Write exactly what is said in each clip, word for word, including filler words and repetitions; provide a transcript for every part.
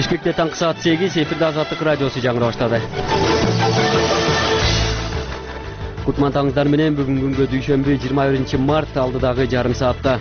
Бишкекте таңкы саат сегиз, эфирде Азаттык радиосу жаңыра баштады. Кутман менен бүгүн күнгө дүйшөмбү жыйырма биринчи март алдыдагы жарым саатта.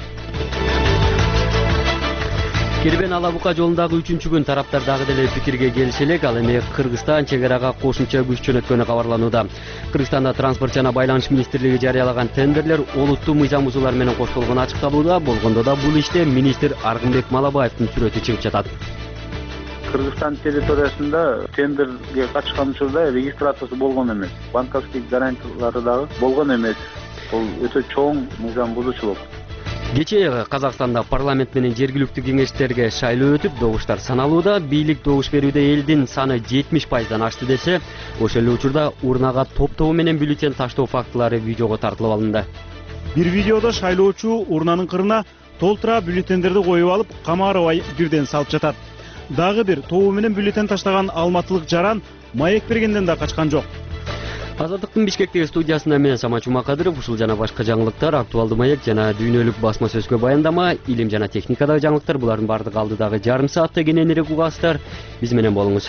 Кербен Алабука жолундагы үчүнчү күн тараптар дагы деле пикирге келише элек, ал эми Кыргызстан чек арага кошумча күч жөнөткөнү кабарланууда. Кыргызстанда транспорт жана байланыш министрлиги жарыялаган тендерлер олуттуу мыйзам бузуулар менен коштолгону ачыкталууда. Болгондо да бул иште министр Аргынбек Малабаевдин сүрөтү чыгып жатат. Кыргызстан территориясында тендерге катышкан учурда регистрациясы болгон эмес. Банковский гарантиялары дагы болгон эмес. Бул өтө чоң мыйзам бузуучулук. Кечээ Казакстанда парламент менен жергиликтүү кеңештерге шайлоо өтүп, добуштар саналууда. Бийлик добуш берүүдө элдин саны жетимиш пайыздан ашты десе, ошол эле учурда урнага топтоо менен бюллетень таштоо фактылары видеого тартылып алынды. Бир видеодо шайлоочу урнанын кырына толтура бюллетендерди коюп алып, камарыбай бирден салып жатат. Дагы бир тобу менен бюллетень таштаган алматылык жаран маек бергенден да качкан жок. Азаттыктын Бишкектеги студиясында мен Самат Жумакадыров, ушул жана башка жаңылыктар, актуалдуу маек жана дүйнөлүк басма сөзгө баяндама, илим жана техникадагы жаңылыктар, булардын бардыгы алдыдагы жарым саатта кененирээк угасыздар. Биз менен болуңуз.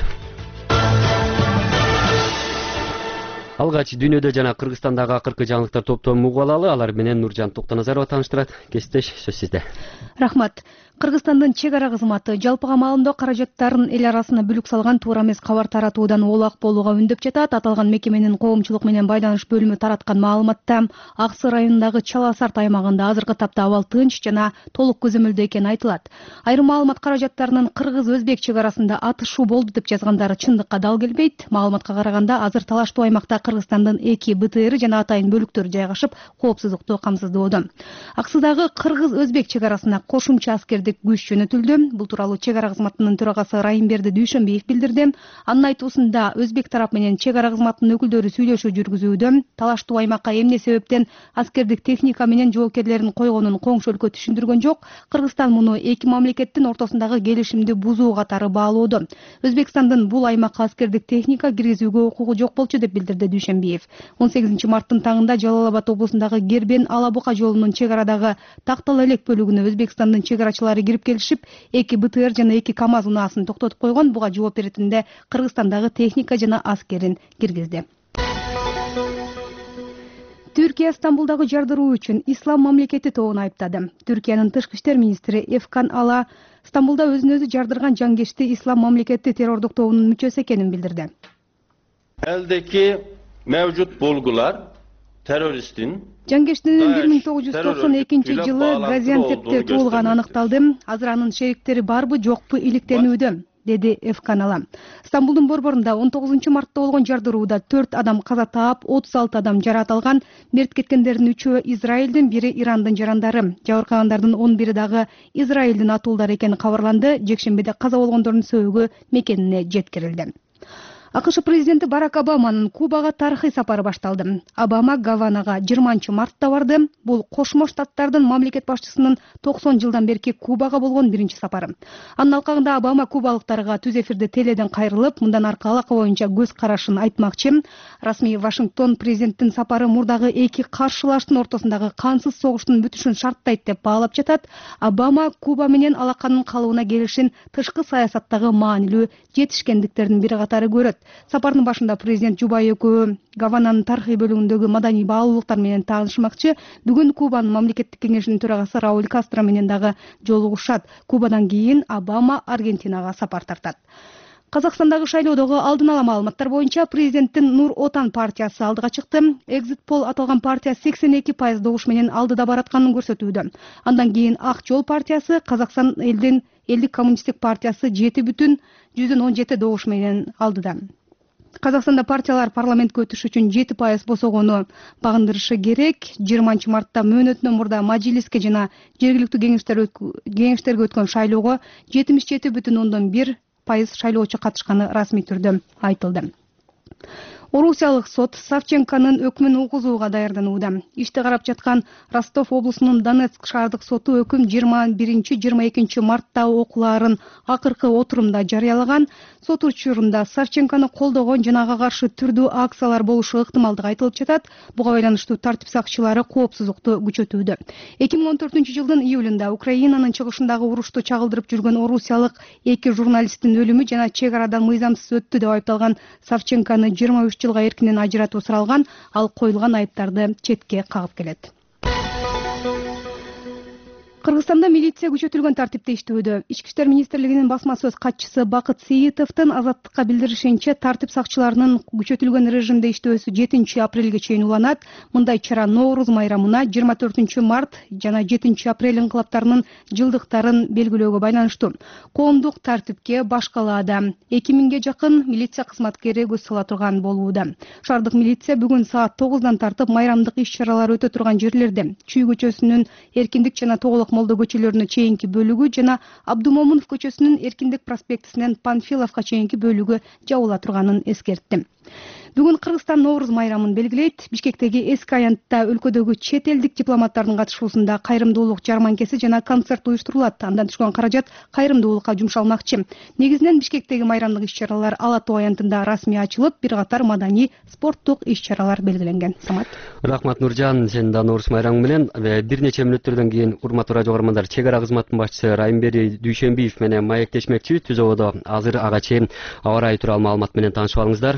Алгач дүйнөдө жана Кыргызстандагы акыркы жаңылыктар топтомун угуп алалы. Алар менен Нуржан Токтоназарова тааныштырат. Кесиптеш, сөз сизде. Рахмат. Кыргызстандын чек ара кызматы жалпыга маалымдоо каражаттарын эл арасына бүлүк салган туура эмес кабар таратуудан оолак болууга үндөп жатат. Аталган мекеменин коомчулук менен байланыш бөлүмү тараткан маалыматта Ак Сыр районундагы Чала Сарт аймагында азыркы тапта абал тынч жана толук көзөмөлдө экени айтылат. Айрым маалымат каражаттарынын кыргыз-өзбек чек арасында атышуу болду деп жазгандары чындыкка дал келбейт. Маалыматка караганда азыр талаштуу аймакта Кыргызстандын эки БТР жана атайын бөлүктөрү жайгашып, коопсуздукту камсыздоодо. Аксыдагы кыргыз-өзбек чек арасына кошумча аскердик күч жөнөтүлдү. Бул тууралуу чек ара кызматынын төрагасы Райымберди Дүйшөнбиев билдирди. Анын айтуусунда өзбек тарап менен чек ара кызматынын өкүлдөрү сүйлөшүү жүргүзүүдө. Талаштуу аймакка эмне себептен аскердик техника менен жоопкерлерин койгонун коңшу өлкө түшүндүргөн жок. Кыргызстан муну эки мамлекеттин ортосундагы келишимди бузуу катары баалоодо. Өзбекстандын бул аймакка аскердик техника киргизүүгө укугу жок болчу деп билдирди Дүйшөнбиев. он сегизинчи марттын таңында Жалал Абад облусундагы Кербен Алабука жолунун чек арадагы Тактал элек бөлүгүнө Өзбекстандын чек арачылары кирип келишип, эки БТР жана эки КАМАЗ унаасын токтотуп койгон. Буга жооп беретинде Кыргызстандагы техника жана аскерин киргизди. Түркия Стамбулдагы жардыруу үчүн Ислам мамлекети тобун айыптады. Түркиянын тышкы иштер министри Эфкан Ала Стамбулда өзүн өзү жардырган жангечти Ислам мамлекети террордук тобунун мүчөсү экенин билдирди. Eldeki mevcut bulgular teröristin Жангештинин бир миң тогуз жүз токсон экинчи жылы Газиантепте туулганы аныкталды. Азыр анын шериктери барбы жокпу иликтенүүдө, деди Эфканала. Стамбулдун борборунда он тогузунчу мартта болгон жардырууда төрт адам каза таап, отуз алты адам жаракат алган. Мерт кеткендердин үчөө Израилдин, бири Ирандын жарандары. Жабыркагандардын он бири дагы Израилдин атуулдары экени кабарланды. Жекшембиде каза болгондордун сөөгү мекенине жеткирилди. АКШ президенти Барак Обаманын Кубага тарыхый сапары башталды. Обама Гаванага жыйырманчы мартта барды. Бул Кошмо Штаттардын мамлекет башчысынын токсон жылдан берки Кубага болгон биринчи сапары. Анын алкагында Обама кубалыктарга түз эфирде теледен кайрылып, мындан аркы алака боюнча көз карашын айтмакчы. Расмий Вашингтон президенттин сапары мурдагы эки каршылаштын ортосундагы кансыз согуштун бүтүшүн шарттайт деп баалап жатат. Обама Куба менен алаканын калыбына келишин тышкы саясаттагы маанилүү жетишкендиктердин бири катары көрөт. Сапардын башында президент Жубай экөө Гавананын тарыхый бөлүгүндөгү маданий баалуулуктар менен таанышмакчы. Бүгүн Кубанын мамлекеттик кеңешинин төрагасы Рауль Кастро менен дагы жолугушат. Кубадан кийин Обама Аргентинага сапар тартат. Казакстандагы шайлоодогу алдын ала маалыматтар боюнча президенттин Нур Отан партиясы алдыга чыкты. Exit Poll аталган партия сексен эки пайыз добуш менен алдыда баратканын көрсөтүүдө. Андан кийин Ак жол партиясы, Казакстан элдин элдик коммунисттик партиясы жети бүтүн жүздөн он жети добуш менен алдыда. Казакстанда партиялар парламентке өтүш үчүн жети пайыз босогону багындырышы керек. жыйырманчы мартта мөөнөтүнөн мурда мажилиске жана жергиликтүү кеңештерге өткөн шайлоого жетимиш жети бүтүн ондон бир пайыз шайлоочу катышканы расмий түрдө айтылды. Орусиялык сот Савченконун өкмүн угузууга даярданууда. Ишти карап жаткан Ростов облусунун Донецк шаардык соту өкүм жыйырма биринчи жыйырма экинчи мартта окууларын акыркы отурумда жарыялаган. Сот учурунда Савченкону колдогон жана ага каршы түрдүү акциялар болушу ыктымалдыгы айтылып жатат. Буга байланыштуу тартип сакчылары коопсуздукту күчөтүүдө. эки миң он төртүнчү жылдын июлунда Украинанын чыгышындагы урушту чагылдырып жүргөн орусиялык эки журналисттин өлүмү жана чек арадан мыйзамсыз өттү деп айыпталган Савченкону жыйырма үч жылга эркинен ажыратуу суралган. Ал коюлган айыптарды четке кагып келет. Кыргызстанда милиция күчөтүлгөн тартипте иштөөдө. Ички иштер министрлигинин басма сөз катчысы Бакыт Сиитовдун Азаттыкка билдиришинче, тартип сакчыларынын күчөтүлгөн режимде иштөөсү жетинчи апрелге чейин уланат. Мындай чара Нооруз майрамына, жыйырма төртүнчү март жана жетинчи апрель инкылаптарынын жылдыктарын белгилөөгө байланыштуу. Коомдук тартипке баш калаада эки миңге жакын милиция кызматкери көз сала турган болууда. Шаардык милиция бүгүн саат тогуздан тартып майрамдык иш-чаралар өтө турган жерлерде Чүй көчөсүнүн Эркиндик жана Тоголок Молдо көчөлөрүнө чейинки бөлүгү жана Абдумомунов көчөсүнүн Эркиндик проспектисинен Панфиловго чейинки бөлүгү жабыла турганын эскертти. Бүгүн Кыргызстан Нооруз майрамын белгилейт. Бишкектеги эски аянтта өлкөдөгү чет элдик дипломаттардын катышуусунда кайрымдуулук жарманкеси жана концерт уюштурулат. Андан түшкөн каражат кайрымдуулукка жумшалмакчы. Негизинен Бишкектеги майрамдык иш-чаралар Ала Тоо аянтында расмий ачылып, бир катар маданий, спорттук иш-чаралар белгиленген. Самат. Рахмат Нуржан, сен да Нооруз майрамы менен. Бир нече мүнөттөрдөн кийин урматтуу радио угармандар, чек ара кызматынын башчысы Райымбери Дүйшөнбиев менен маектешмекчи. Түз ободо азыр ага чейин аба ырайы тууралуу маалымат менен таанышып алыңыздар.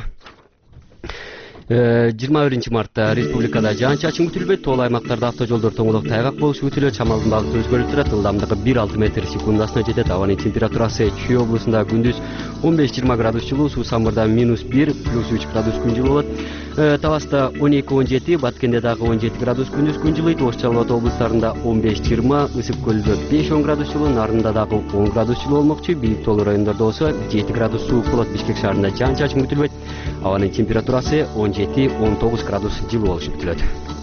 жыйырма биринчи мартта республикада жаан-чачын күтүлбөйт. Тоол аймактарда автожолдор тоңолоп тайгак болушу күтүлөт. Шамалдын багыты өзгөрүп турат. Ылдамдыгы бир алты метр секундасына жетет. Абанын температурасы Чүй облусунда күндүз он беш жыйырма градус жылуу, суу самырда минус бир, плюс үч градус күн жылуу болот. Таласта он эки он жети, Баткенде дагы он жети градус күндүз күн жылыйт. Ош Жалал Абад облустарында он беш жыйырма, Ысык көлдө беш он градус жылуу, Нарында дагы он градус жылуу болмокчу. Бийик тоолуу райондордо болсо жети градус суук болот. Бишкек шаарында жаан-чачын күтүлбөйт. Абанын температурасы он жети он тогуз градус жылуу болушу күтүлөт.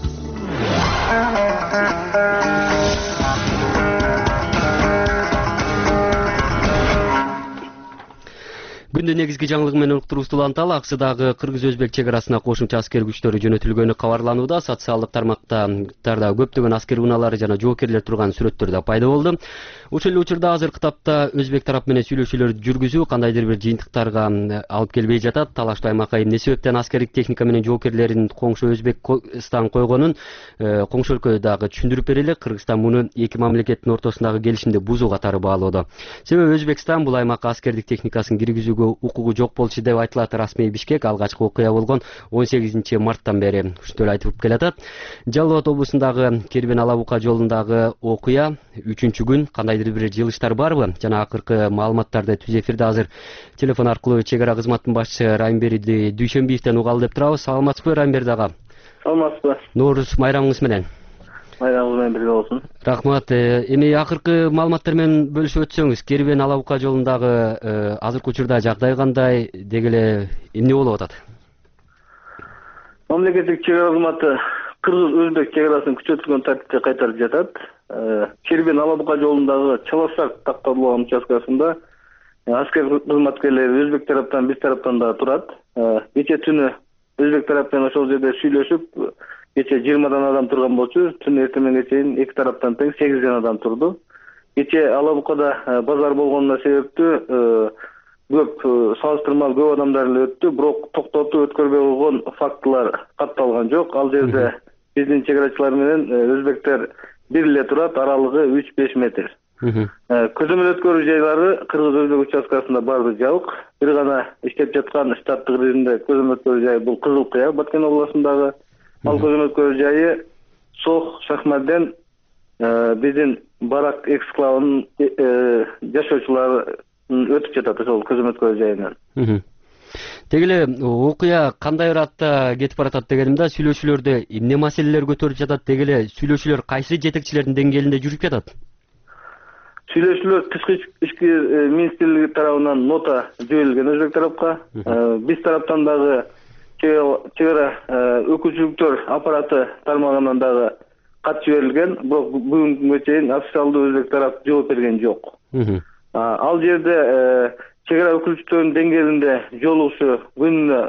Күндүн негизги жаңылыгы менен уктуруубузду уланталы. Аксыдагы кыргыз-өзбек чек арасына кошумча аскер күчтөрү жөнөтүлгөнү кабарланууда. Социалдык тармактарда көптөгөн аскер унаалары жана жоокерлер турган сүрөттөр да пайда болду. Ошол эле учурда азыркы тапта өзбек тарап менен сүйлөшүүлөр жүргүзүү кандайдыр бир жыйынтыктарга алып келбей жатат. Талаштуу аймакка эмне себептен аскердик техника менен жоокерлерин коңшу Өзбекстан койгонун коңшу өлкө дагы түшүндүрүп берели. Кыргызстан муну эки мамлекеттин ортосундагы келишимди бузуу катары баалоодо. Себеби Өзбекстан бул аймакка аскердик техникасын киргизүүгө укугу жок болчу деп айтылат. Расмий Бишкек алгачкы окуя болгон он сегизинчи марттан бери ушинтип айтып келатат. Жалал Абад облусундагы Кербен Ала Бука жолундагы окуя үчүнчү күн. Кандайдыр бир жылыштар барбы? Жана акыркы маалыматтарды түз эфирде азыр телефон аркылуу чек ара кызматынын башчысы Райымбери Дүйшөнбиевден угалы деп турабыз. Саламатсызбы Райымбери ага? Саламатсызбы. Нооруз майрамыңыз менен. Майрамыңыз менен бирге болсун. Рахмат. Эми акыркы маалыматтар менен бөлүшүп өтсөңүз, Кербен Ала Бука жолундагы азыркы учурда жагдай кандай, деги эле эмне болуп атат? Мамлекеттик чек ара кызматы кыргыз-өзбек чек арасын күчөтүлгөн тартипте кайтарып жатат. Кербен Ала Бука жолундагы Чаласак такталган участкасында аскер кызматкерлери өзбек тараптан, биз тараптан да турат. Кече түнү өзбек тарап менен ошол жерде сүйлөшүп, кече жыйырмадан адам турган болчу. Түн эртеңге чейин эки тараптан тең сегизден адам турду. Кече Ала Букада базар болгонуна себептүү көп салыштырмалуу көп адамдар эле өттү, бирок токтотуу өткөрбөй койгон фактылар катталган жок. Ал жерде биздин чек арачылар менен өзбектер бир эле турат, аралыгы үч беш метр. Көзөмөл өткөрүү жайлары кыргыз-өзбек участкасында баары жабык. Бир гана иштеп жаткан штаттык режимде көзөмөл өткөрүү жайы бул Кызыл Кыя, Баткен областындагы. Ал көзөмөл өткөрүү жайы Сох Шахмарден биздин барак эксклавынын жашоочулары өтүп жатат ошол көзөмөл өткөрүү жайынан. Деги эле окуя кандай ыратта кетип баратат дегенимде, сүйлөшүүлөрдө эмне маселелер көтөрүлүп жатат, деги эле сүйлөшүүлөр кайсы жетекчилердин деңгээлинде жүрүп жатат? Сүйлөшүүлөр тышкы ишки министрлиги тарабынан нота жиберилген өзбек тарапка. Биз тараптан дагы чек ара өкүлчүлүктөр аппараты тармагынан дагы кат жиберилген, бирок бүгүнкү күнгө чейин официалдуу өзбек тарап жооп берген жок. Ал жерде чек ара өкүлчүлүктөрүнүн деңгээлинде жолугушуу күнүнө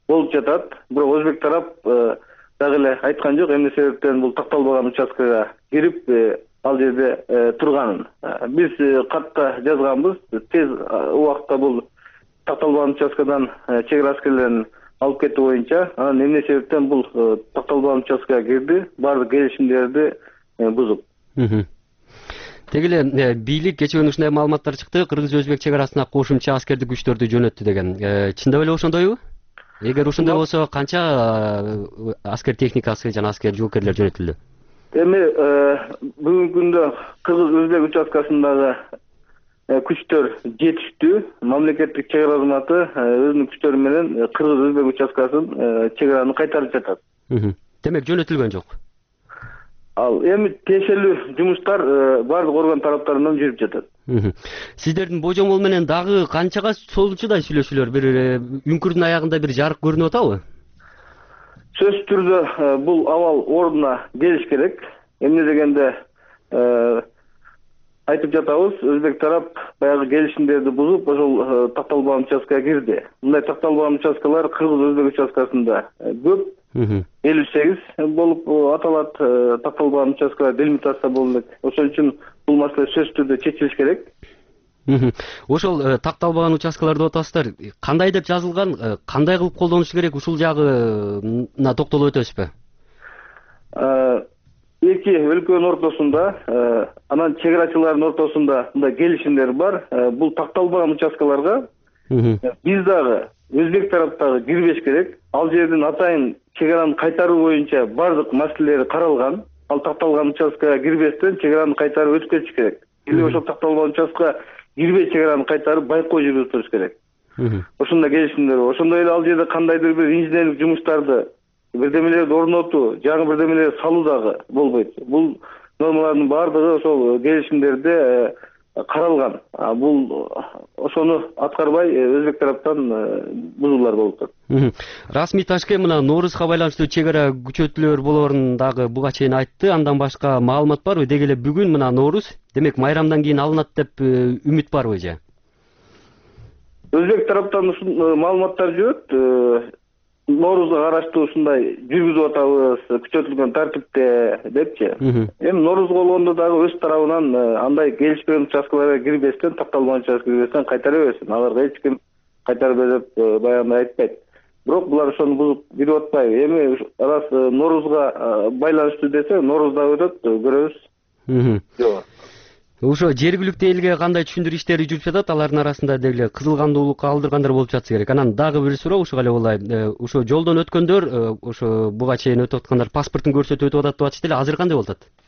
болуп жатат. Бирок өзбек тарап дагы эле айткан жок эмне себептен бул такталбаган участкага кирип ал жерде турганын. Биз катта жазганбыз. Тез убакытта бул такталбаган участкадан чек ара аскерлерин алып кетүү боюнча, анан эмне себептен бул такталбаган участкага кирди, баардык келишимдерди бузуп. Теги эле бийлик кечээ ушундай маалыматтар чыкты, кыргыз өзбек чек арасына кошумча аскердик күчтөрдү жөнөттү деген. Чындап эле ошондойбу? Эгер ошондой болсо канча аскер техникасы жана аскер жоокерлер жөнөтүлдү? Эми бүгүнкү күндө кыргыз өзбек участкасындагы күчтөр жетиштүү. Мамлекеттик чек ара кызматы өзүнүн күчтөрү менен кыргыз өзбек участкасын чек араны кайтарып жатат. Демек жөнөтүлгөн жок. Ал эми тиешелүү жумуштар бардык орган тараптарынан жүрүп жатат. Сиздердин божомол менен дагы канчага солчудай сүйлөшүүлөр, бир үңкүрдүн аягында бир жарык көрүнүп атабы? Сөзсүз түрдө бул абал ордуна келиш керек. Эмне дегенде айтып жатабыз, өзбек тарап баягы келишимдерди бузуп, ошол такталбаган участкага кирди. Мындай такталбаган участкалар кыргыз өзбек участкасында көп. элүү сегиз болуп аталат. Такталбаган участкалар делимитация болуп элек. Ошон үчүн бул маселе сөзсүз түрдө чечилиш керек. Ошол такталбаган участкаларды атасыздар. Кандай деп жазылган, кандай кылып колдонуш керек, ушул жагына токтолуп өтөсүзбү? Эки өлкөнүн ортосунда, анан чек арачылардын ортосунда мындай келишимдер бар. Бул такталбаган участкаларга биз дагы өзбек тараптагы кирбеш керек. Ал жердин атайын чек араны кайтаруу боюнча бардык маселелери каралган. Ал такталган участкага кирбестен чек араны кайтарып өтүп кетиш керек. Или ошол такталган участкага кирбей чек араны кайтарып байкоо жүргүзүп туруш керек. Ошондой келишимдер бар. Ошондой эле ал жерде кандайдыр бир инженерлик жумуштарды, бирдемелерди орнотуу, жаңы бирдемелерди салуу дагы болбойт. Бул нормалардын баардыгы ошол келишимдерде каралган. Бул ошону аткарбай өзбек тараптан бузуулар болуп атат. Расмий Ташкент мына Ноорузга байланыштуу чек ара күчөтүүлөр болоорун дагы буга чейин айтты. Андан башка маалымат барбы? Деги эле бүгүн мына Норуз, демек майрамдан кийин алынат деп үмүт барбы же? Өзбек тараптан маалыматтар жүрөт. Ноорузга караштуу ушундай жүргүзүп атабыз, күчөтүлгөн тартипте депчи. Эми Ноорузга болгондо дагы өз тарабынан андай келишпеген участкаларга кирбестен, такталбаган участкага кирбестен кайтара берсин. Аларга эч ким кайтара бер деп баягындай айтпайт. Бирок булар ошону бузуп кирип атпайбы. Эми раз Ноорузга байланыштуу десе, Ноорузда өтөт, көрөбүз. Жок. Ошо жергиликтүү элге кандай түшүндүрүү иштери жүрүп жатат? Алардын арасында деги кызыл кандуулукка алдыргандар болуп жатса керек. Анан дагы бир суроо, ушуга эле булай, ошо жолдон өткөндөр, ошо буга чейин өтүп аткандар паспортун көрсөтүп өтүп атат деп атышты эле. Азыр кандай болуп атат?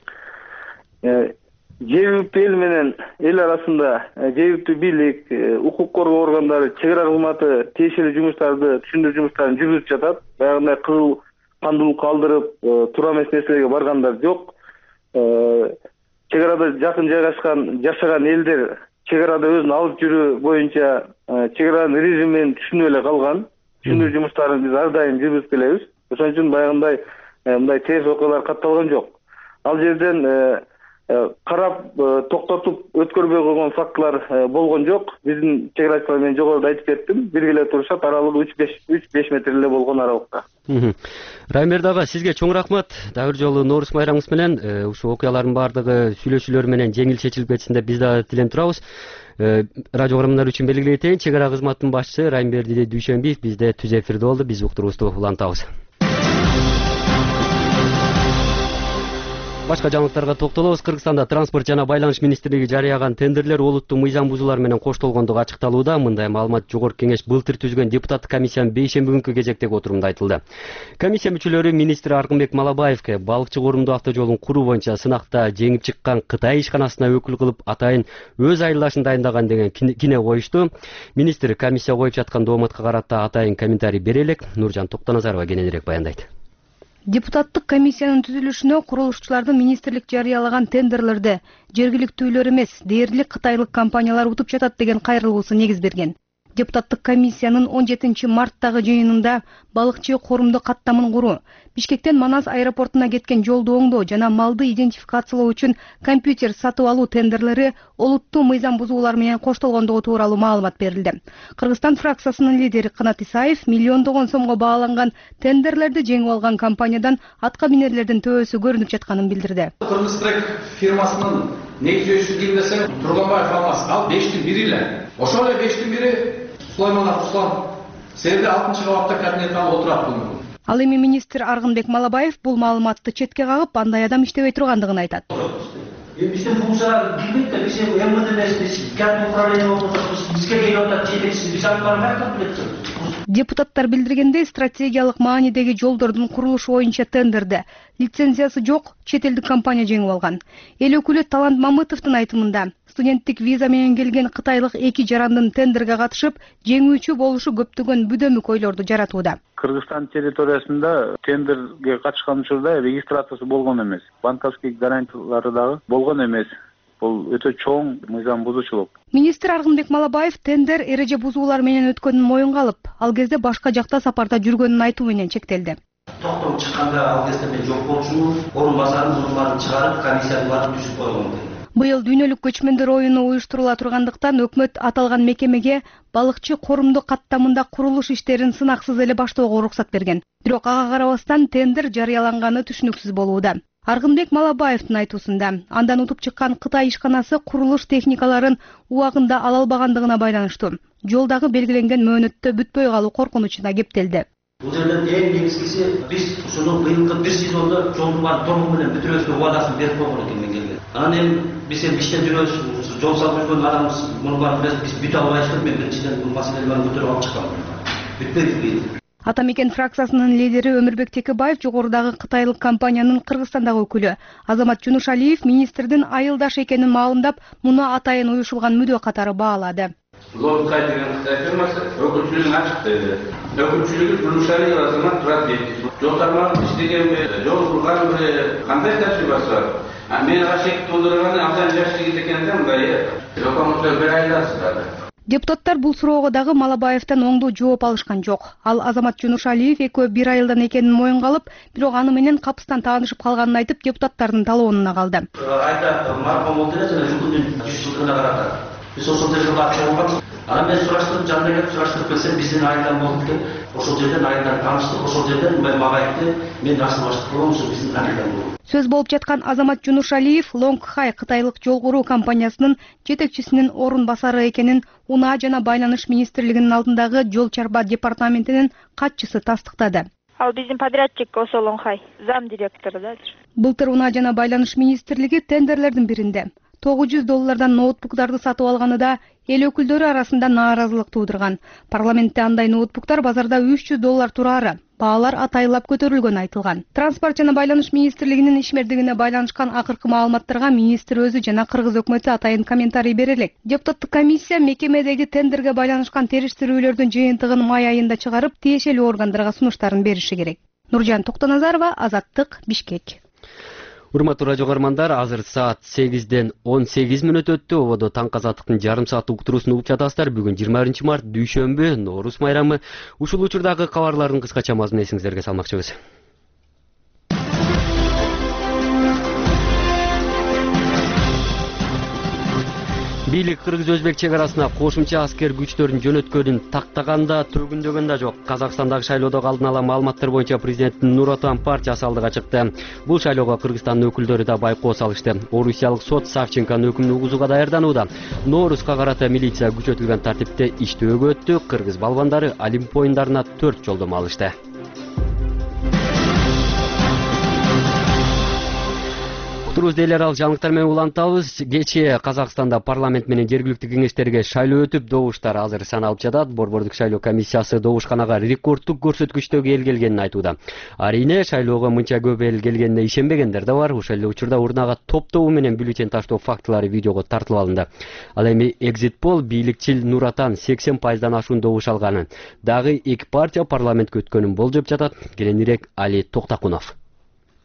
Жергиликтүү эл менен эл арасында жергиликтүү бийлик, укук коргоо органдары, чек ара кызматы тиешелүү жумуштарды, түшүндүрүү жумуштарын жүргүзүп жатат. Баягындай кызыл кандуулукка алдырып, туура эмес нерселерге баргандар жок. Чек арада жакын жайгашкан жашаган элдер чек арада өзүн алып жүрүү боюнча чек аранын режимин түшүнүп эле калган. Түшүндүрүү жумуштарын биз ар дайым жүргүзүп келебиз. Ошон үчүн баягындай мындай терс окуялар катталган жок. Ал жерден карап токтотуп өткөрбөй койгон фактылар болгон жок. Биздин чек арачылар менен жогоруда айтып кеттим, биргеле турушат, аралыгы үч беш метр эле болгон аралыкта. Раймберди ага, сизге чоң рахмат. Дагы бир жолу Норуз майрамыңыз менен ушул окуялардын баардыгы сүйлөшүүлөр менен жеңил чечилип кетсин деп биз да тиленип турабыз. Радио көрөрмандар үчүн белгилей кетейин, чек ара кызматынын башчысы Раймберди Дүйшөнбиев бизде түз эфирде болду. Биз уктуруубузду улантабыз. Башка жаңылыктарга токтолобуз. Кыргызстанда транспорт жана байланыш министрлиги жарыяган тендерлер олуттуу мыйзам бузуулар менен коштолгондугу ачыкталууда. Мындай маалымат Жогорку Кеңеш былтыр түзгөн депутаттык комиссиянын бейшемби күнкү кезектеги отурумунда айтылды. Комиссия мүчөлөрү министр Аркынбек Малабаевке балыкчы корумдуу автожолун куруу боюнча сынакта жеңип чыккан Кытай ишканасына өкүл кылып атайын өз айылдашын дайындаган деген кине коюшту. Министр комиссия коюп жаткан дооматка карата атайын комментарий бере элек. Нуржан Токтоназарова кененирээк баяндайт. Депутаттык комиссиянын түзүлүшүнө курулушчулардын министрлик жарыялаган тендерлерди жергиликтүүлөр эмес, дээрлик кытайлык компаниялар утуп жатат деген кайрылуусу негиз берген. Депутаттык комиссиянын он жетинчи марттагы жыйынында балыкчы корумду каттамын куруу, Бишкектен Манас аэропортуна кеткен жолду оңдоо жана малды идентификациялоо үчүн компьютер сатып алуу тендерлери олуттуу мыйзам бузуулар менен коштолгондугу тууралуу маалымат берилди. Кыргызстан фракциясынын лидери Канат Исаев миллиондогон сомго бааланган тендерлерди жеңип алган компаниядан атка минерлердин төбөсү көрүнүп жатканын билдирди. Кыргызтрек фирмасынын негизчүсү ким десем, Турганбаев Алмаз, ал бештин бири эле. Ошол эле бештин бири Сулайманов Руслан Сэрде алтынчы кабатта кабинетте отурат бул. Ал эми министр Аргынбек Малабаев бул маалыматты четке кагып, андай адам иштебей тургандыгын айтат. Биздин функциялар билбейт да, биз эм вэ дэ кадр управление окутабыз, бизге келип атат, жетекчиси биз алып барбайбыз билет. Депутаттар билдиргендей, стратегиялык маанидеги жолдордун курулушу боюнча тендерди лицензиясы жок чет элдик компания жеңип алган. Эл өкүлү Талант Мамытовдун айтымында, студенттик виза менен келген кытайлык эки жарандын тендерге катышып, жеңүүчү болушу көптөгөн бүдөмүкөйлөрдү жаратууда. Кыргызстан территориясында тендерге катышкан учурда регистрациясы болгон эмес. Банковский гарантиялары дагы болгон эмес. Бул өтө чоң мыйзам бузуучулук. Министр Аргынбек Малабаев тендер эреже бузуулар менен өткөнүн моюнга алып, ал кезде башка жакта сапарда жүргөнүн айтуу менен чектелди. Токтом чыкканда ал кезде мен жок болчумун, орун басарын ушуларды чыгарып, комиссияны барып түзүп койгон. Быйыл дүйнөлүк көчмөндөр оюну уюштурула тургандыктан өкмөт аталган мекемеге балыкчы корумду каттамында курулуш иштерин сынаксыз эле баштоого уруксат берген. Бирок ага карабастан тендер жарыяланганы түшүнүксүз болууда. Аргынбек Малабаевдин айтуусунда, андан утуп чыккан Кытай ишканасы курулуш техникаларын убагында ала албагандыгына байланыштуу. Жолдагы белгиленген мөөнөттө бүтпөй калуу коркунучуна кептелди. Бул жерден эң негизгиси биз ушуну быйылкы бир сезондо жолду бар толугу менен бүтүрөбүзгө убадасын берип койгон экен мен келген. Анан эми биз эми иштен жүрөбүз, жол салып жүргөн адамыбыз муну баарын билебиз, биз бүтө албайбыз. Мен биринчиден бул маселени көтөрүп алып чыккам. Бүтпөйбүз быйыл. Ата мекен фракциясынын лидери Өмүрбек Текебаев жогорудагы кытайлык компаниянын Кыргызстандагы өкүлү Азамат Жунушалиев министрдин айылдаш экенин маалымдап, муну атайын уюшулган мүдө катары баалады. Лонкай деген Кытай фирмасы өкүлчүлүгүн ачыктады. Өкүлчүлүгү Жунушалиев Азамат Жунушалиев. Жол тармагын иштеген, жол курган кандай тажрыйбасы бар? Мен ашек толтурган абдан жаш жигит экен да, мындай өкмөттө бир айда сызады. Депутаттар бул суроого дагы Малабаевден оңдуу жооп алышкан жок. Ал Азамат Жунушалиев экөө бир айылдан экенин моюнга алып, бирок аны менен капыстан таанышып калганын айтып, депутаттардын талоонуна калды. Айда марком болду эле, жана жүгүндүн жүз жылдыгына карата. Биз ошол жерге барып чогулганбыз. Анан мен сураштырып, жанына келип сураштырып келсем, биздин айылдан болду экен. Ошол жерден айылдан тааныштык, ошол жерден мен мага айтты, мен жакшы баштык болом, ошо биздин айылдан болду. Сөз болуп жаткан Азамат Жунушалиев Лонгхай кытайлык жол куруу компаниясынын жетекчисинин орун басары экенин Унаа жана байланыш министрлигинин алдындагы жол чарба департаментинин катчысы тастыктады. Ал биздин подрядчик Осо Лонгхай, зам директору да. Былтыр Унаа жана байланыш министрлиги тендерлердин биринде тогуз жүз доллардан ноутбуктарды сатып алганы эл өкүлдөрү арасында нааразылык туудурган. Парламентте андай ноутбуктар базарда үч жүз доллар турары. Баалар атайылап көтөрүлгөнү айтылган. Транспорт жана байланыш министрлигинин ишмердигине байланышкан акыркы маалыматтарга министр өзү жана кыргыз өкмөтү атайын комментарий бере элек. Депутаттык комиссия мекемедеги тендерге байланышкан териштирүүлөрдүн жыйынтыгын май айында чыгарып, тиешелүү органдарга сунуштарын бериши керек. Нуржан Токтоназарова, Азаттык, Бишкек. Урматтуу радио көрөрмандар, азыр саат сегизден он сегиз мүнөт өттү. Ободо таңкы Азаттыктын жарым сааттык уктуруусун угуп жатасыздар. Бүгүн жыйырма биринчи март дүйшөмбү, Ноорус майрамы. Ушул учурдагы кабарлардын кыскача мазмунун эсиңиздерге салмакчыбыз. Бийлик кыргыз-өзбек чек арасына кошумча аскер күчтөрүн жөнөткөнүн тактаганда төгүндөгөн да жок. Казакстандагы шайлоодогу алдын ала маалыматтар боюнча президенттин Нур Отан партиясы алдыга чыкты. Бул шайлоого Кыргызстандын өкүлдөрү да байкоо салышты. Орусиялык сот Савченконун өкүмүн угузууга даярданууда. Ноорусга карата милиция күчөтүлгөн тартипте иштөөгө өттү. Кыргыз балбандары Олимп оюндарына төрт жолдомо алышты. Туруз дейлер ал жаңылыктар менен улантабыз. Кечээ Казакстанда парламент менен жергиликтүү кеңештерге шайлоо өтүп, добуштар азыр саналып жатат. Борбордук шайлоо комиссиясы добушканага рекордтук көрсөткүчтөгү эл келгенин айтууда. Арийне шайлоого мынча көп эл келгенине ишенбегендер да бар. Ошол эле учурда урнага топтоо менен бюллетень таштоо фактылары видеого тартылып алынды. Ал эми Exit Poll бийликчил Нур Отан сексен пайыздан ашуун добуш алганын, дагы эки партия парламентке өткөнүн болжоп жатат. Кененирээк Али Токтакунов.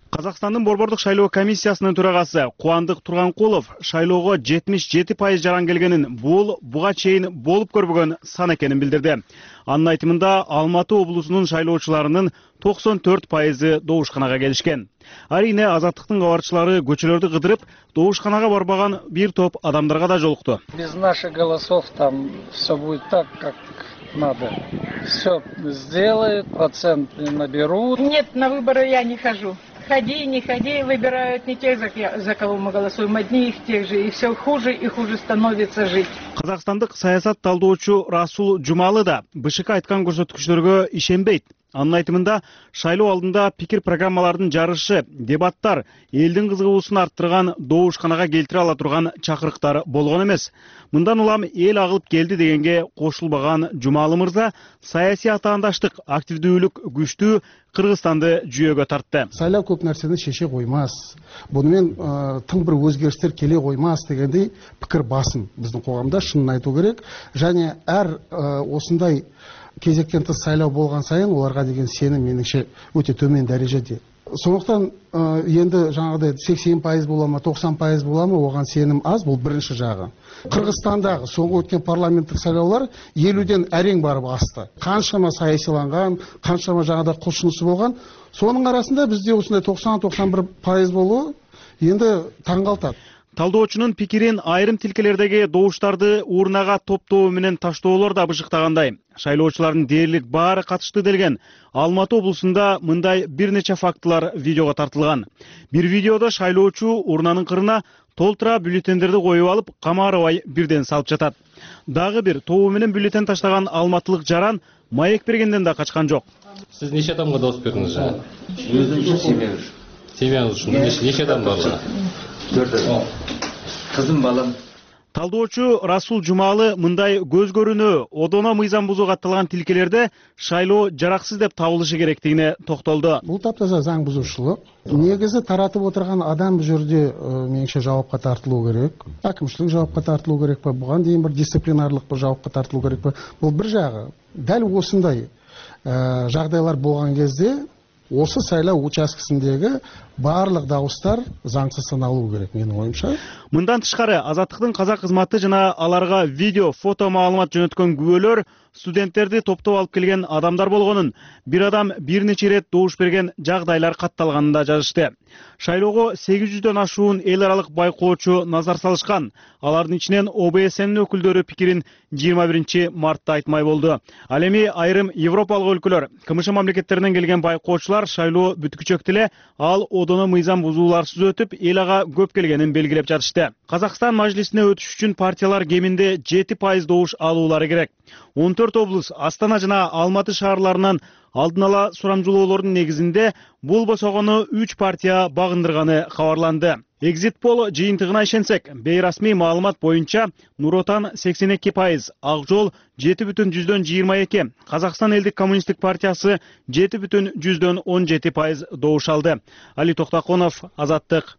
Казакстандын борбордук шайлоо комиссиясынын төрагасы Кубандык Турганкулов шайлоого жетимиш жети пайыз жаран келгенин, бул буга чейин болуп көрбөгөн сан экенин билдирди. Анын айтымында Алматы облусунун шайлоочуларынын токсон төрт пайызы добушканага келишкен. Арине Азаттыктын кабарчылары көчөлөрдү кыдырып, добушканага барбаган бир топ адамдарга да жолукту. Без наших голосов там все будет так, как надо. Все сделают, процент наберут. Нет, на выборы я не хожу. Ходи, не ходи, выбирают не тех, за кого мы голосуем, одни их тех же, и все хуже и хуже становится жить. Казакстандык саясат талдоочу Расул Жумалы да БШК айткан көрсөткүчтөргө ишенбейт. Анын айтымында шайлоо алдында пикир программалардын жарышы, дебаттар элдин кызыгуусун арттырган, добушканага келтире ала турган чакырыктар болгон эмес. Мындан улам эл агылып келди дегенге кошулбаган Жумалы мырза саясий атаандаштык, активдүүлүк күчтүү Кыргызстанды жүйөгө тартты. Сайлоо көп нерсени шеше коймас. Буну мен тың бир өзгөрүштөр келе коймас дегендей пикир басым биздин коомдо, шынын айтуу керек. Және әр осындай кезектен тыс сайлау болған сайын оларға деген сенім меніңше өте төмен дәрежеде. Сондықтан енді жаңағыдай сексен пайыз бола ма, тоқсан пайыз бола ма, оған сенім аз, бұл бірінші жағы. Қырғызстандағы соңғы өткен парламенттік сайлаулар елуден әрең барып асты. Қаншама саясиланған, қаншама жаңағыдай құлшынысы болған. Соның арасында бізде осындай тоқсан тоқсан бір пайыз болуы енді таңғалтады. Талдоочунун пикирин айрым тилкелердеги добуштарды урнага топтоо менен таштоолор да быжыктагандай. Шайлоочулардын дээрлик баары катышты делген Алматы облусунда мындай бир нече фактылар видеого тартылган. Бир видеодо шайлоочу урнанын кырына толтура бюллетендерди коюп алып, камаарабай бирден салып жатат. Дагы бир тобу менен бюллетен таштаган алматылык жаран маек бергенден да качкан жок. Сиз нече адамга добуш бердиңиз? Өзүм үчүн, семьям үчүн. Семьяңыз үчүн нече адам бар? Төрт адам. Кызым, балам. Талдоочу Расул Жумалы мындай көз көрүнүү, одоно мыйзам бузууга катталган тилкелерде шайлоо жараксыз деп табылышы керектигине токтолду. Бул таптаза заң бузушулук. Негизи таратып отурган адам бул жерде менимче жабапка тартылуу керек. Акимчилик жабапка тартылуу керек па, буган дейин бир дисциплинарлык бир жабапка тартылуу керек па. Бул бир жагы. Дәл осындай жагдайлар болгон кезде осы сайлау учаскесіндегі барлық дауыстар заңсыз саналуу керек менин оюмча. Мындан тышкары Азаттыктын казак кызматы жана аларга видео, фото маалымат жөнөткөн күбөлөр студенттерди топтоп алып келген адамдар болгонун, бир адам бир нече ирет добуш берген жагдайлар катталганын да жазышты. Шайлоого сегиз жүздөн ашуун эл аралык байкоочу назар салышкан. Алардын ичинен О Б С Н'нин өкүлдөрү пикирин жыйырма биринчи мартта айтмай болду. Ал эми айрым европалык өлкөлөр, К М Ш мамлекеттеринен келген байкоочулар шайлоо бүткүчөктү эле ал одоно мыйзам бузууларсыз өтүп, эл ага көп келгенин белгилеп жатышты. Казакстан мажлисине өтүш үчүн партиялар кеминде жети пайыз добуш алуулары керек. он төрт облус, Астана жана Алматы шаарларынан алдын ала сурамжылоолордун негизинде бул босогону үч партия багындырганы кабарланды. Экзит пол жыйынтыгына ишенсек, бейрасмий маалымат боюнча Нур Отан сексен эки пайыз, Ак Жол жети бүтүн жүздөн жыйырма эки, Казакстан элдик коммунисттик партиясы жети бүтүн жүздөн он жети пайыз добуш алды. Али Токтаконов, Азаттык.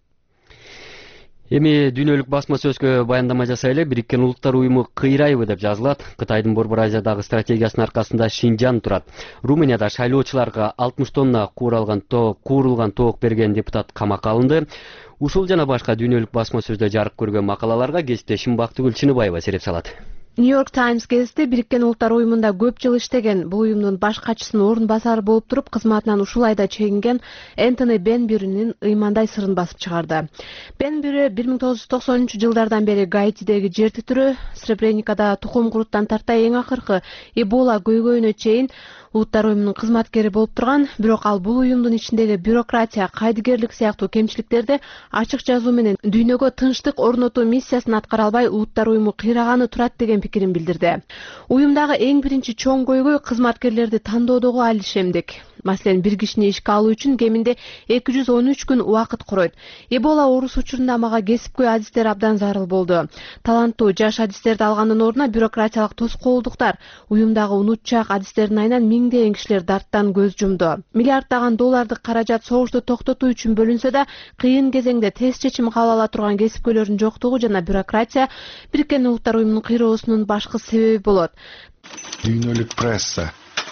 Эми дүйнөлүк басма сөзгө баяндама жасайлы. Бириккен Улуттар уюму кыйрайбы деп жазылат. Кытайдын Борбор Азиядагы стратегиясынын аркасында Шинжан турат. Румынияда шайлоочуларга алтымыш тонна кууралган тоок, куурулган тоок берген депутат камакка алынды. Ушул жана башка дүйнөлүк басма сөздө жарык көргөн макалаларга кесиптешим Бактыгүл Чыныбаева сереп салат. Нью-Йорк Таймс гезити Бириккен Улуттар уюмунда көп жыл иштеген, бул уюмдун баш катчысынын орун басары болуп туруп, кызматынан ушул айда чегинген Энтони Бенбюринин ыймандай сырын басып чыгарды. Бенбюри бир миң тогуз жүз токсонунчу жылдардан бери Гаитидеги жер титирөө, Сребреникада тукум куруттан тарта эң акыркы Эбола көйгөйүнө чейин Улуттар уюмунун кызматкери болуп турган, бирок ал бул уюмдун ичиндеги бюрократия, кайдыгерлик сыяктуу кемчиликтерди ачык жазуу менен дүйнөгө тынчтык орнотуу миссиясын аткара албай Улуттар уюму кыйраганы турат деген пикирин билдирди. Уюмдагы эң биринчи чоң көйгөй кызматкерлерди тандоодогу алишемдик. Маселен, бир кишини ишке алуу үчүн кеминде эки жүз он үч күн убакыт коройт. Эбола оорусу учурунда мага кесипкөй адистер абдан зарыл болду. Таланттуу жаш адистерди алгандын ордуна бюрократиялык тоскоолдуктар, уюмдагы унутчаак адистердин айынан миңдеген кишилер дарттан көз жумду. Миллиарддаган доллардык каражат согушту токтотуу үчүн бөлүнсө да, кыйын кезеңде тез чечим кабыл ала турган кесипкөйлөрдүн жоктугу жана бюрократия Бириккен Улуттар уюмунун кыйроосунун башкы себеби болот. Дүйнөлүк пресса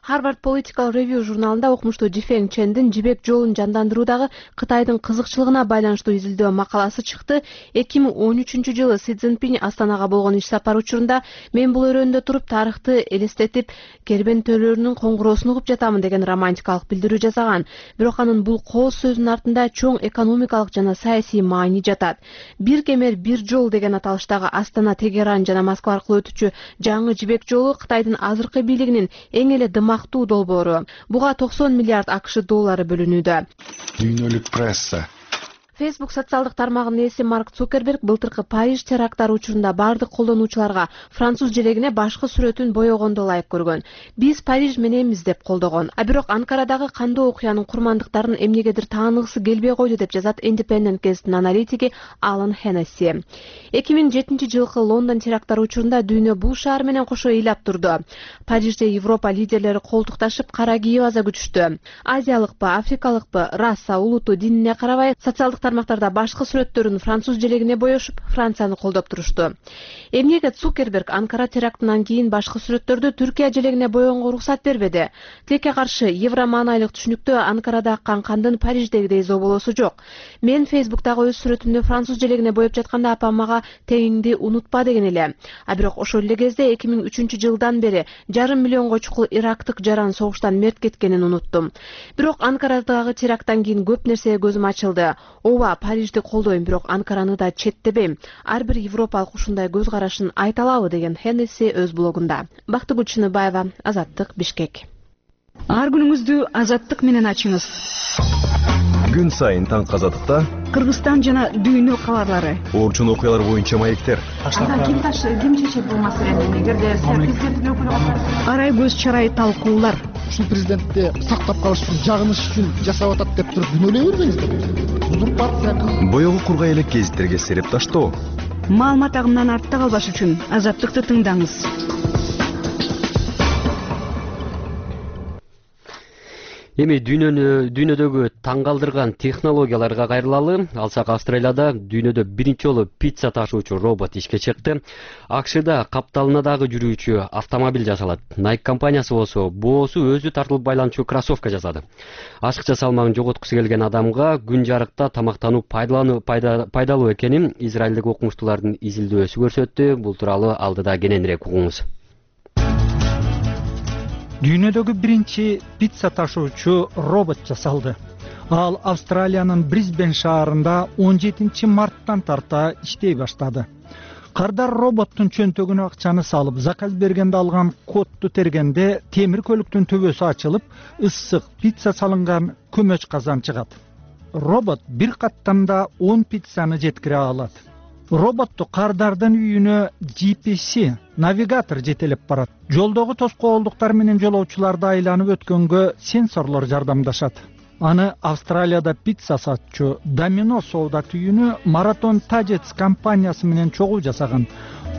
Harvard Political Review журналында окумуштуу Жифeng Чендин жибек жолун жандандыруудагы Кытайдын кызыкчылыгына байланыштуу изилдөө макаласы чыкты. эки миң он үчүнчү жылы Си Цзиньпин Астанага болгон иш сапар учурунда мен бул өрөөндө туруп тарыхты элестетип, кербентөлөрүнүн коңгуроосун угуп жатамын деген романтикалык билдирүү жасаган. Бирок анын бул кооз сөзүнүн артында чоң экономикалык жана саясий маани жатат. Бир кемер бир жол деген аталыштагы Астана, Тегеран жана Москва аркылуу өтүүчү жаңы жибек жолу Кытайдын азыркы бийлигинин эң эле дымактуу долбоору. Буга токсон миллиард АКШ доллары бөлүнүүдө. Дүйнөлүк пресса. Facebook социалдык тармагынын ээси Марк Цукерберг былтыркы Париж теракттары учурунда бардык колдонуучуларга француз желегине башкы сүрөтүн боёгонду ылайык көргөн. Биз Париж мененбиз деп колдогон. А бирок Анкарадагы кандуу окуянын курмандыктарын эмнегедир тааныгысы келбей койду деп жазат Independent газетинин аналитиги Алан Хеннесси. эки миң жетинчи жылкы Лондон теракттары учурунда дүйнө бул шаар менен кошо ыйлап турду. Парижде Европа лидерлери колтукташып кара кийип аза күтүштү. Азиялыкпы, африкалыкпы, раса, улуту, динине карабай социалдык тармактарда башкы сүрөттөрүн француз желегине боешуп, Францияны колдоп турушту. Эмнеге Цукерберг Анкара терактынан кийин башкы сүрөттөрдү Түркия желегине боегонго уруксат бербеди? Тилекке каршы евро маанайлык түшүнүктө Анкарада аккан кандын Париждегидей зоболосу жок. Мен Фейсбуктагы өз сүрөтүмдү француз желегине боеп жатканда апам мага теңиңди унутпа деген эле. А бирок ошол эле кезде эки миң үчүнчү жылдан бери жарым миллионго чукул ирактык жаран согуштан мерт кеткенин унуттум. Бирок Анкарадагы теракттан кийин көп нерсеге көзүм ачылды. Ооба, Парижди колдойм, бирок Анкараны да четтебейм. Ар бир европалык ушундай көз карашын айта алабы деген Хеннесси өз блогунда. Бактыгүл Чыныбаева, Азаттык, Бишкек. Ар күнүңүздү Азаттык менен ачыңыз. Күн сайын таң Азаттыкта Кыргызстан жана дүйнө кабарлары. Орчун окуялар боюнча маектер. Анда ким таш, ким чечет бул маселени? Эгерде президенттин өкүлү катсак, арай көз чарай талкуулар. Ушул президентти сактап калыш үчүн, жагыныш үчүн жасап атат деп туруп күнөөлөй бербеңиздер. Узурпация. Боёгу кургай элек гезиттерге сереп таштоо. Маалымат агымынан артта калбаш үчүн Азаттыкты тыңдаңыз. Эми дүйнөнү дүйнөдөгү таң калтырган технологияларга кайрылалы. Алсак, Австралияда дүйнөдө биринчи жолу пицца ташуучу робот ишке чыкты. АКШда капталына жүрүүчү автомобиль жасалат. Nike компаниясы болсо боосу өзү тартылып байланчу кроссовка жасады. Ашыкча салмагын жоготкусу келген адамга күн жарыкта тамактануу пайдалуу экенин израилдик окумуштуулардын изилдөөсү көрсөттү. Бул тууралуу алдыда кененирээк угуңуз. Дүйнөдөгү биринчи пицца ташуучу робот жасалды. Ал Австралиянын Брисбен шаарында он жетинчи марттан тарта иштей баштады. Кардар роботтун чөнтөгүнө акчаны салып, заказ бергенде алган кодду тергенде темир көлүктүн төбөсү ачылып, ысык пицца салынган көмөч казан чыгат. Робот бир каттамда он пиццаны жеткире алат. Роботту Кардардын үйүнө Джи Пи Эс навигатор жетелеп барат. Жолдогу тоскоолдуктар менен жолоочуларды айланып өткөнгө сенсорлор жардамдашат. Аны Австралияда пицца сатчу Домино соода түйүнү Маратон Тажец компаниясы менен чогуу жасаган.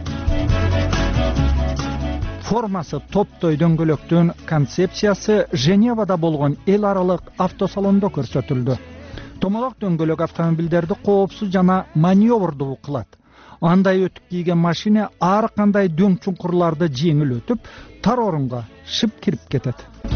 Формасы топтой дөңгөлөктүн концепциясы Женевада болгон эл аралык автосалондо көрсөтүлдү. Томолок дөңгөлөк автомобилдерди коопсуз жана маневрдуу кылат. Андай өтүп кийген машина ар кандай дөң чуңкурларды жеңил өтүп, тар орунга шып кирип кетет.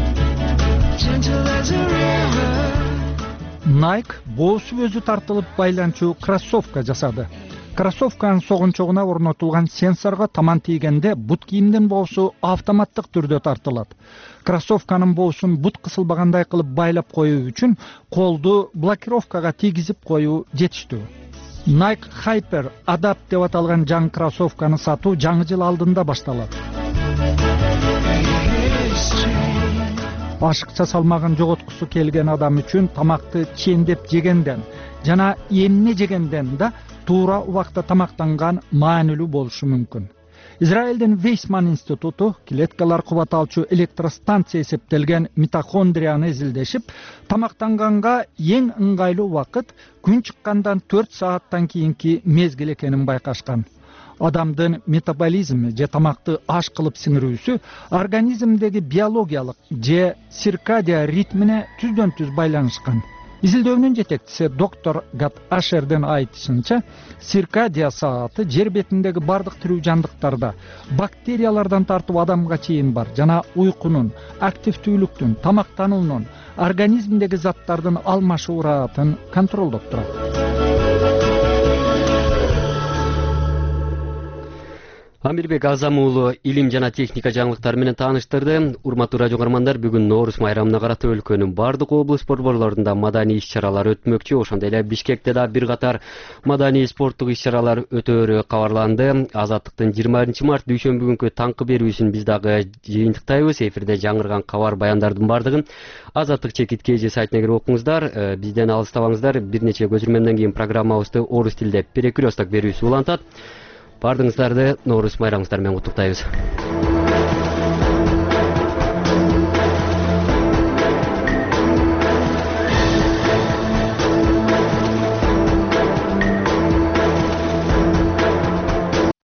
Nike боосу өзү тартылып байланчу кроссовка жасады. Кроссовканын согунчогуна орнотулган сенсорго таман тийгенде бут кийимдин боосу автоматтык түрдө тартылат. Кроссовканын боосун бут кысылбагандай кылып байлап коюу үчүн колду блокировкага тийгизип коюу жетиштүү. Nike Hyper Adapt деп аталган жаңы кроссовканы сатуу жаңы жыл алдында башталат. Ашыкча салмагын жоготкусу келген адам үчүн тамакты чендеп жегенден жана эмне жегенден да туура убакта тамактанган маанилүү болушу мүмкүн. Израилдин Вейсман институту клеткалар кубат алчу электростанция эсептелген митохондрияны изилдешип, тамактанганга эң ыңгайлуу убакыт күн чыккандан төрт сааттан кийинки мезгил экенин байкашкан. Адамдын метаболизми же тамакты аш кылып сиңирүүсү организмдеги биологиялык же циркадия ритмине түздөн түз байланышкан. изилдөөнүн жетекчиси доктор Гат Ашердин айтышынча, циркадия сааты жер бетиндеги бардык тирүү жандыктарда бактериялардан тартып адамга чейин бар жана уйкунун, активдүүлүктүн, тамактануунун, организмдеги заттардын алмашуу ыраатын контролдоп турат. Амирбек Азам уулу илим жана техника жаңылыктары менен тааныштырды. Урматтуу радио көрөрмандар, бүгүн Ноорус майрамына карата өлкөнүн бардык облус борборлорунда маданий иш-чаралар өтмөкчү. Ошондой эле Бишкекте да бир катар маданий спорттук иш-чаралар өтөөрү кабарланды. Азаттыктын жыйырма биринчи март дүйшөмбү күнкү таңкы берүүсүн биз дагы жыйынтыктайбыз. Эфирде жаңырган кабар баяндардын бардыгын Азаттык чекит кж сайтына кирип окуңуздар. Бизден алыстабаңыздар. Бир нече көчүрмөмдөн кийин программабызды орус тилде перекресток берүүсү улантат. Бардыгыңыздарды Ноорус майрамыңыздар менен куттуктайбыз.